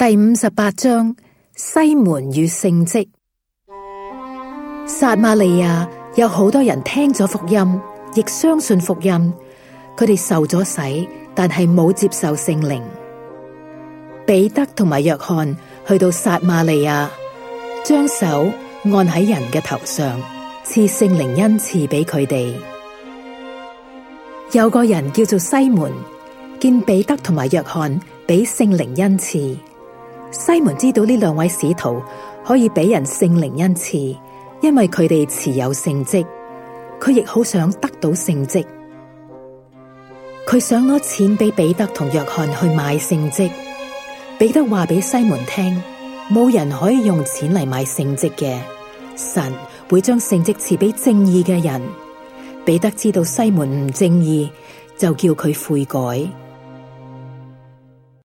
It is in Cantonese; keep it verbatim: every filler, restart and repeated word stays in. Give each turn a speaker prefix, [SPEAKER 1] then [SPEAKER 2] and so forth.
[SPEAKER 1] 第五十八章，西門與聖蹟。撒瑪利亞有好多人聽咗福音，亦相信福音，佢哋受咗洗，但係冇接受聖靈。彼得同埋約翰去到撒瑪利亞，將手按喺人嘅頭上，賜聖靈恩賜俾佢哋。有個人叫做西門，見彼得同埋約翰俾聖靈恩賜。西門知道呢兩位使徒可以俾人聖靈恩賜，因為佢哋持有聖蹟，佢亦好想得到聖蹟。佢想攞錢俾彼得同約翰去買聖蹟。彼得話俾西門聽，冇人可以用錢嚟買聖蹟嘅，神會將聖蹟賜俾正義嘅人。彼得知道西門唔正義，就叫佢悔改。